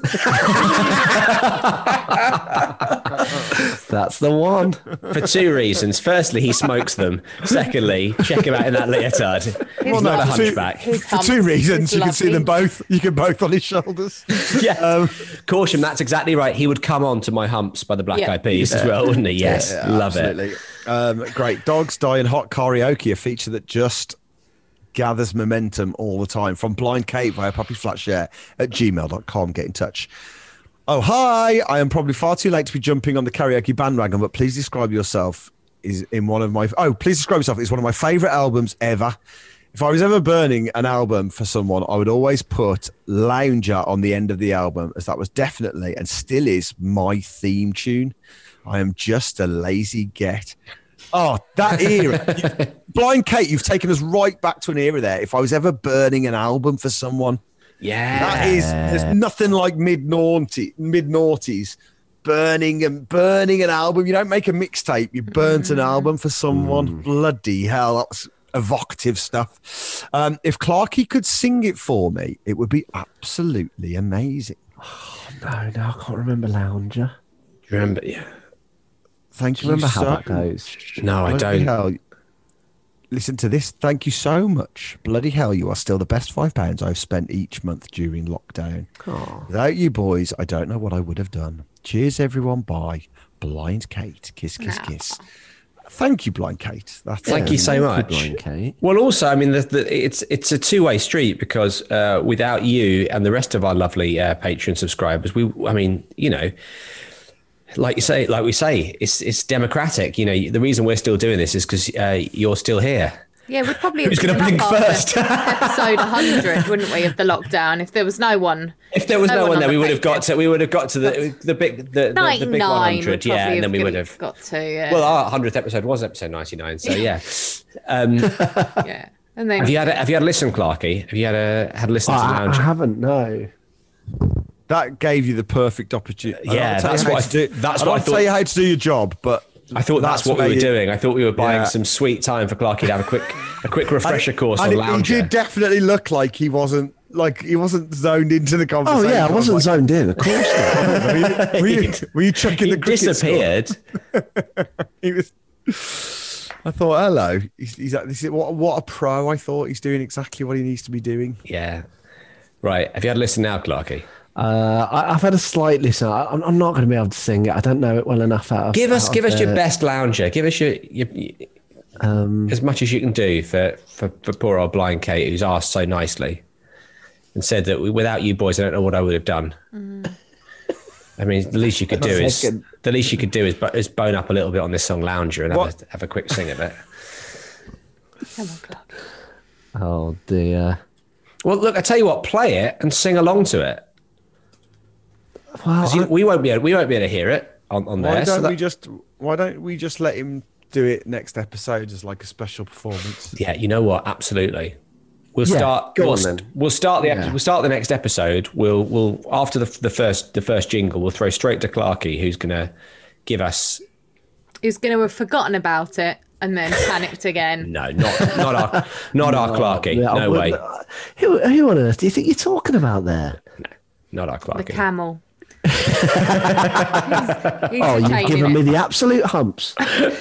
That's the one. For two reasons. Firstly, he smokes them. Secondly, check him out in that leotard. He's not a for two- hunchback. His For humps two is reasons, you can see them lovely. both. You can both on his shoulders. Yeah. Um, Caution, that's exactly right. He would come on to My Humps by the Black Yeah. Eyed Peas as well, wouldn't he? Yes. Yeah, Love it. absolutely. Um, great. Dogs Die in Hot Karaoke, a feature that just gathers momentum all the time. From Blind Kate via Puppy's Flat Share at gmail dot com. Get in touch. Oh, hi. I am probably far too late to be jumping on the karaoke bandwagon, but please describe yourself is in one of my... Oh, please describe yourself. It's one of my favourite albums ever. If I was ever burning an album for someone, I would always put Lounger on the end of the album, as that was definitely and still is my theme tune. I am just a lazy get. Oh, that era. You- Blind Kate, you've taken us right back to an era there. If I was ever burning an album for someone, Yeah. that is, there's nothing like mid naughty, mid noughties burning and burning an album. You don't make a mixtape, you burnt an album for someone. Bloody hell, that's evocative stuff. Um, if Clarkie could sing it for me, it would be absolutely amazing. No, no, I can't remember Lounger. Do you remember? Yeah. Thank Do you remember you how so that goes? No, I Bloody don't. hell. Listen to this. Thank you so much. Bloody hell, you are still the best five pounds I've spent each month during lockdown. Without you boys, I don't know what I would have done. Cheers, everyone. Bye. Blind Kate. Kiss, kiss, Aw. kiss. Thank you, Blind Kate. That's Thank you so much. Blind Kate. Well, also, I mean, the, the, it's it's a two way street because uh, without you and the rest of our lovely uh, Patreon subscribers, we, I mean, you know, like you say, like we say, it's it's democratic. You know, the reason we're still doing this is because uh, you're still here. Yeah, we'd probably Who's have gonna given blink up after first? episode one hundred, wouldn't we, of the lockdown? If there was no one, If there was no, one on there, the we would have got Patreon. to we would have got to the the big the, the, the big ninety-nine one would hundred, yeah, probably and then we would given- have. got to. Yeah, Well, our hundredth episode was episode ninety-nine, so yeah. Um, yeah, and then have you had a, have you had a listen, Clarky? Have you had a had a listen to I, I Lounge? haven't, no. That gave you the perfect opportunity. Yeah, that's what I- do, that's I what I don't tell thought- you how to do your job, but I thought that's, that's what we were you, doing. I thought we were buying yeah. some sweet time for Clarky to have a quick a quick refresher course and on it, Lounger. He did definitely look like he wasn't like he wasn't zoned into the conversation. Oh yeah, I wasn't like, zoned in. Of course not. were, you, were, you, were you chucking he the cricket disappeared? He was. I thought, hello. He's, he's this is what what a pro. I thought he's doing exactly what he needs to be doing. Yeah. Right. Have you had a listen now, Clarky? Uh, I, I've had a slight listen. I, I'm, I'm not going to be able to sing it. I don't know it well enough. Out of, give us, out give of us the, your best Lounger. Give us your, your, your um, as much as you can do for, for, for poor old blind Kate, who's asked so nicely and said that without you boys, I don't know what I would have done. Mm. I mean, the least you could do is the least you could do is, is bone up a little bit on this song Lounger and have a, have a quick sing of it. Come on, Clark. Oh dear. Well, look, I tell you what, play it and sing along to it. Well, you, we won't be able, we won't be able to hear it on, on why there. Don't so that, we just why don't we just let him do it next episode as like a special performance? Yeah, you know what? Absolutely. We'll yeah, start. Go we'll, on, then. we'll start the yeah. we'll start the next episode. We'll we'll after the the first the first jingle, we'll throw straight to Clarky, who's gonna give us. Who's gonna have forgotten about it and then panicked again? No, not not our not our Clarky. No, no way. Who who on earth do you think you're talking about there? No, not our Clarky. The camel. he's, he's oh, you've given it. me the absolute humps.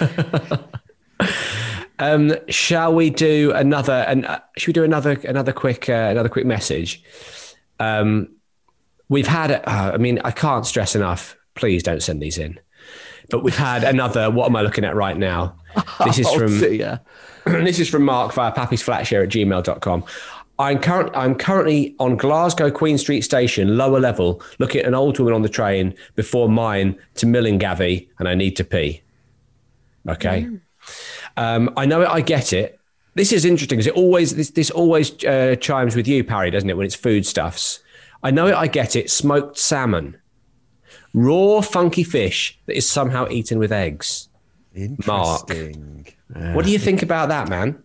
um, shall we do another? And uh, should we do another another quick uh, another quick message? Um, we've had. Uh, I mean, I can't stress enough. Please don't send these in. But we've had another. What am I looking at right now? This is from. Oh, yeah. This is from Mark via pappy's flatshare at gmail dot com. I'm, current, I'm currently on Glasgow Queen Street Station, lower level, looking at an old woman on the train before mine to Millingavi, and I need to pee. Okay. Mm. Um, I know it, I get it. This is interesting because it always this, this always uh, chimes with you, Parry, doesn't it, when it's foodstuffs? I know it, I get it. Smoked salmon. Raw, funky fish that is somehow eaten with eggs. Interesting. Mark, uh, what do you think about that, man?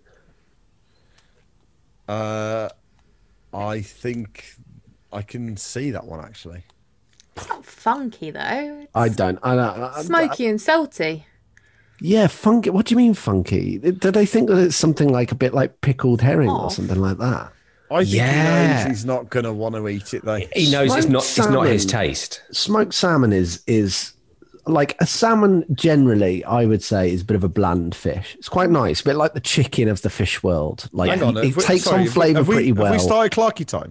Uh, I think I can see that one actually. It's not funky though. It's I don't. I don't. I, smoky I, and salty. Yeah, funky. What do you mean funky? Do they think that it's something like a bit like pickled herring oh. or something like that? I think yeah. he knows he's not going to want to eat it though. He knows Smoked it's not. salmon, it's not his taste. Smoked salmon is is. Like a salmon, generally, I would say is a bit of a bland fish. It's quite nice, a bit like the chicken of the fish world. Like Hang on, it, it we, takes sorry, on flavour have we, pretty have well. Have we started Clarky time?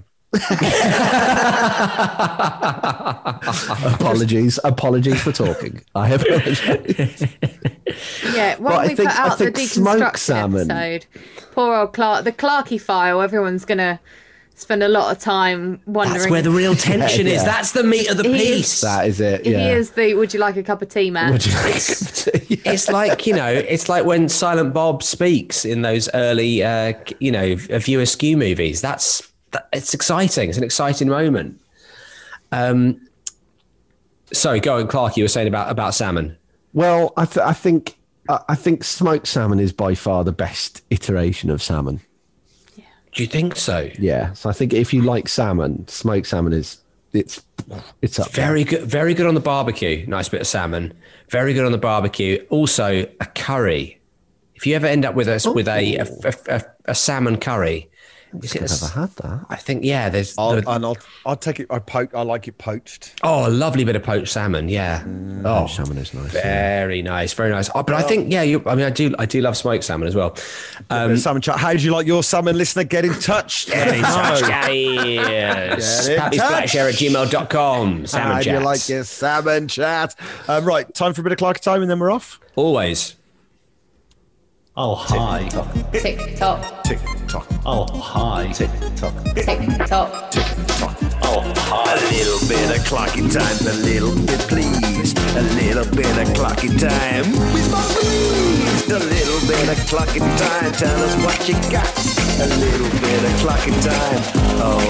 apologies, apologies for talking. I apologise. Yeah, when But we I think- put I out the think smoked deconstruction salmon- episode, poor old Clark, the Clarky file, everyone's gonna spend a lot of time wondering. That's where the real tension Yeah, is. yeah. That's the meat of the He is- piece. That is it. Yeah. Here's the. Would you like a cup of tea, man? Would you like to- yeah. It's like, you know, it's like when Silent Bob speaks in those early, uh, you know, View Askew movies. That's, that, it's exciting. It's an exciting moment. Um, sorry, go on, Clark, you were saying about, about salmon. Well, I, th- I think I I think smoked salmon is by far the best iteration of salmon. Do you think so? Yeah, so I think if you like salmon, smoked salmon is it's it's up Very there. good. Very good on the barbecue. Nice bit of salmon. Very good on the barbecue. Also, a curry. If you ever end up with a with a a, a, a, a salmon curry, is it I've a, never had that. I think yeah. There's I'll, the- and I'll, I'll take it. I poke. I like it poached. oh, a lovely bit of poached salmon. Yeah. Oh, Oh, salmon is nice. yeah. very nice. Very nice. Oh, but I think yeah. You. I mean, I do. I do love smoked salmon as well. Um, salmon chat. How do you like your salmon, listener? Get in touch. Get in touch, No. guys. Get in Pappy's touch. Flatshare at gmail dot com. Salmon How do you chats. like your salmon chat? Um, right, time for a bit of Clarky time, and then we're off. Always. Oh, hi. Tick tock, Tick tock. Oh, hi. Tick tock. tick tock. Tick tock. Oh, hi. A little bit of clocky time, a little bit please. A little bit of clocky time. With my please. A little bit of clocky time, tell us what you got. A little bit of clocky time. Oh,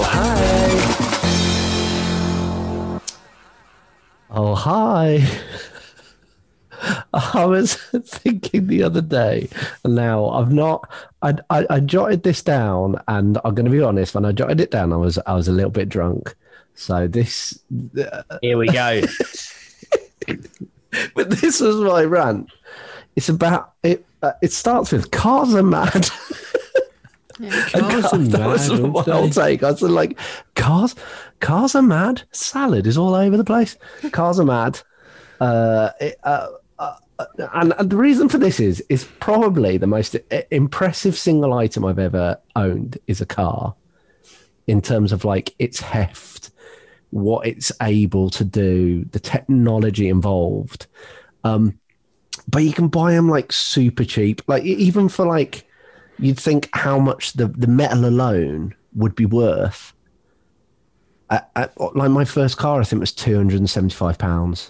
hi. Oh, hi. I was thinking the other day, and now I've not. I, I I jotted this down, and I'm going to be honest. When I jotted it down, I was I was a little bit drunk. So this, Here we go. but this was my rant. It's about it. Uh, it starts with cars are mad. Yeah. Cars are mad. That was aren't my they? whole take. I was like, cars, cars are mad. Salad is all over the place. Cars are mad. Uh, it, uh, uh, and, and the reason for this is is probably the most i- impressive single item I've ever owned is a car, in terms of like its heft, what it's able to do, the technology involved. Um, but you can buy them like super cheap, like e- even for like, you'd think how much the, the metal alone would be worth. Uh, uh, like my first car, I think was two hundred seventy-five pounds.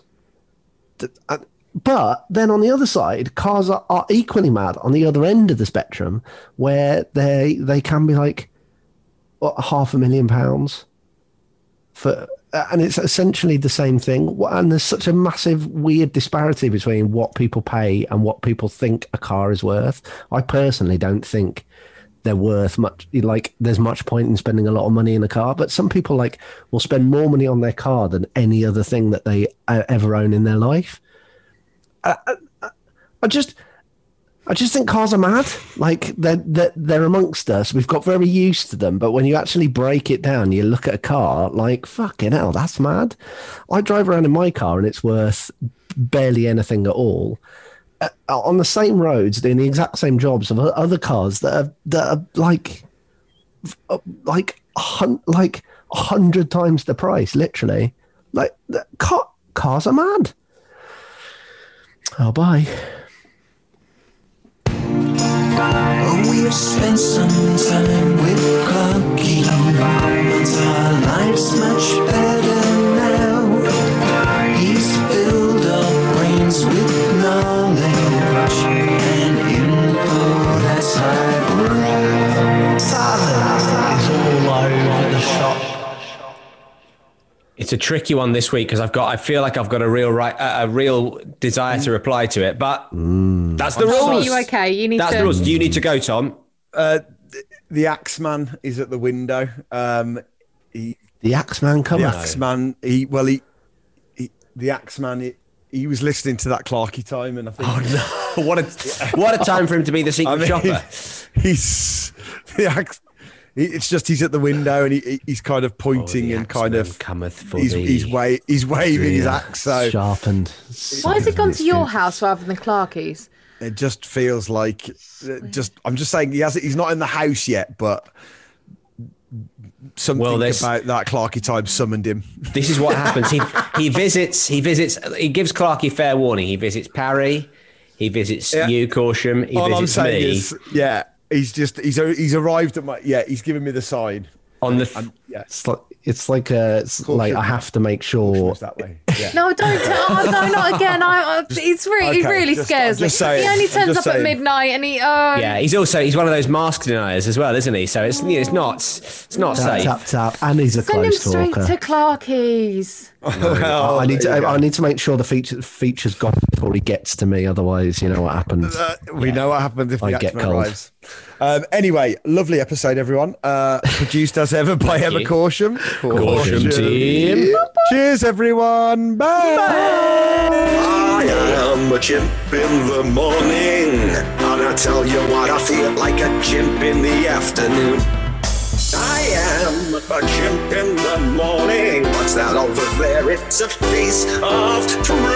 But then on the other side, cars are, are equally mad on the other end of the spectrum, where they they can be like what, half a million pounds for, and it's essentially the same thing. And there's such a massive weird disparity between what people pay and what people think a car is worth. I personally don't think they're worth much. Like, there's much point in spending a lot of money in a car, but some people like will spend more money on their car than any other thing that they uh, ever own in their life. I, I, I just, I just think cars are mad. Like they're, they're they're amongst us. We've got very used to them, but when you actually break it down, you look at a car like fucking hell, that's mad. I drive around in my car and it's worth barely anything at all. Uh, on the same roads, doing the exact same jobs of other cars that are that are like, uh, like a hun- like a hundred times the price, literally. Like the car, cars are mad. Oh, bye. Oh, we've spent some time with Clarky, but our life's much better now. He's filled our brains with knowledge and info that's highbrow. Salad is all over the shop. It's a tricky one this week because I've got. I feel like I've got a real right, uh, a real desire to reply to it, but Mm. that's the Tom, are rules. you okay? You need That's to. the rules. You need to go, Tom. Uh, th- the Axeman is at the window. Um, he, The Axeman the cometh. Axeman. He well, he, he the Axeman. He, he was listening to that Clarky time, and I think. Oh no! what a what a time for him to be the secret I mean, shopper. He's the axe. he- It's just he's at the window and he, he- he's kind of pointing Oh, the and kind axeman of cometh for he's thee. he's, wa- he's waving his Yeah, axe. So sharpened. Why has it gone to your It's- house rather than Clarky's? it just feels like uh, just. I'm just saying he has. He's not in the house yet, but something Well, there's- about that Clarky time summoned him. This is what happens. He he visits. He visits. He gives Clarky fair warning. He visits Parry. He visits Yeah. you, Corsham. He All I'm visits saying me. is, yeah, he's just he's he's arrived at my yeah. He's given me the sign. on the. Th- And yeah, It's like it's like a, it's like I have to make sure. it's that way. Yeah. No, don't. Oh, no, not again. I, I, it's really, it okay, really just- scares I'm just me. saying, he only I'm turns up just at saying. midnight, and he. Oh, yeah, he's also he's one of those mask deniers as well, isn't he? So it's it's not it's not Tap, safe. tap, tap, and he's a send him close straight talker. to Clarky's. Well, I need to. there you I go. need to make sure the feature feature's gone before he gets to me. Otherwise, you know what happens. Uh, we know what happens if the I get Axeman cold. arrives. Um, anyway, lovely episode, everyone. Uh, produced as ever by Emma you. Corsham. Corsham team. Cheers, everyone. Bye. I am a chimp in the morning, and I tell you what, I feel like a chimp in the afternoon. I am a chimp in the morning. What's that over there? It's a piece of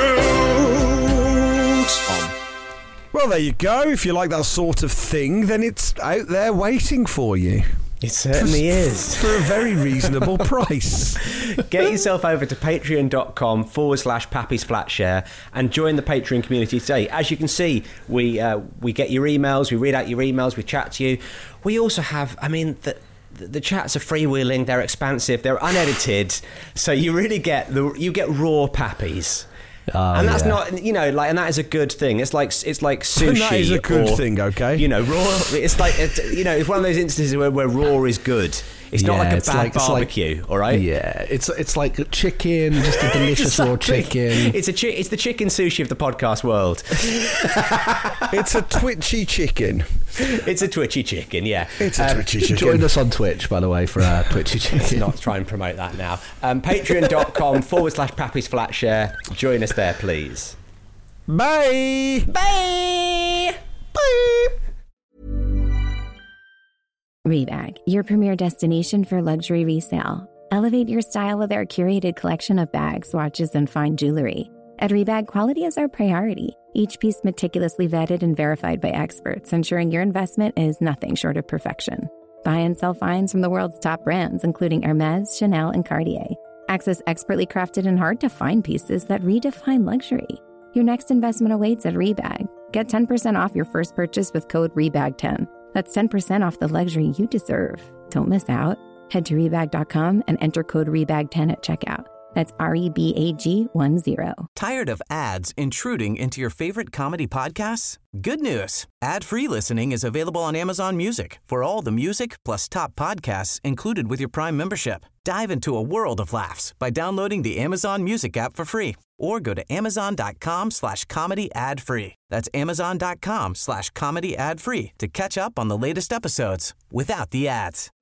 fruit. Well, there you go. If you like that sort of thing, then it's out there waiting for you It certainly is. for a very reasonable price. Get yourself over to patreon.com forward slash Pappy's Flatshare and join the Patreon community today. As you can see, we uh, we get your emails, we read out your emails, we chat to you. We also have, I mean, the, the chats are freewheeling, they're expansive, they're unedited, so you really get the you get raw Pappies. Oh, and that's yeah. not, you know, like, and that is a good thing. It's like it's like sushi. And that is a good or, thing, okay? You know, raw. It's like it's, you know, it's one of those instances where, where raw is good. It's not Yeah, like a it's bad like- it's like- barbecue, all right? Yeah, it's it's like chicken, just a delicious raw Exactly. chicken. It's a chi- it's the chicken sushi of the podcast world. It's a twitchy chicken. It's a twitchy chicken, yeah. It's a Um, twitchy chicken. Join us on Twitch, by the way, for our Twitchy Let's chicken. not try and promote that now. Um, Patreon.com forward slash Pappy's Flatshare. Join us there, please. Bye. Bye. Rebag, your premier destination for luxury resale. Elevate your style with our curated collection of bags, watches, and fine jewelry. At Rebag, quality is our priority. Each piece meticulously vetted and verified by experts, ensuring your investment is nothing short of perfection. Buy and sell finds from the world's top brands, including Hermes, Chanel, and Cartier. Access expertly crafted and hard-to-find pieces that redefine luxury. Your next investment awaits at Rebag. Get ten percent off your first purchase with code rebag ten. That's ten percent off the luxury you deserve. Don't miss out. Head to rebag dot com and enter code rebag ten at checkout. That's R E B A G one zero. Tired of ads intruding into your favorite comedy podcasts? Good news. Ad-free listening is available on Amazon Music for all the music plus top podcasts included with your Prime membership. Dive into a world of laughs by downloading the Amazon Music app for free or go to amazon.com slash comedy ad free. That's amazon.com slash comedy ad free to catch up on the latest episodes without the ads.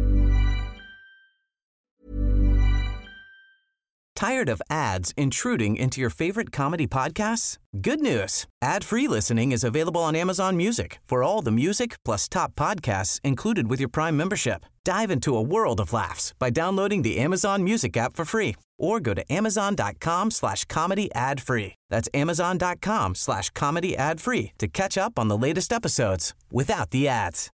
Tired of ads intruding into your favorite comedy podcasts? Good news. Ad-free listening is available on Amazon Music for all the music plus top podcasts included with your Prime membership. Dive into a world of laughs by downloading the Amazon Music app for free or go to amazon.com slash comedy ad free. That's amazon.com slash comedy ad free to catch up on the latest episodes without the ads.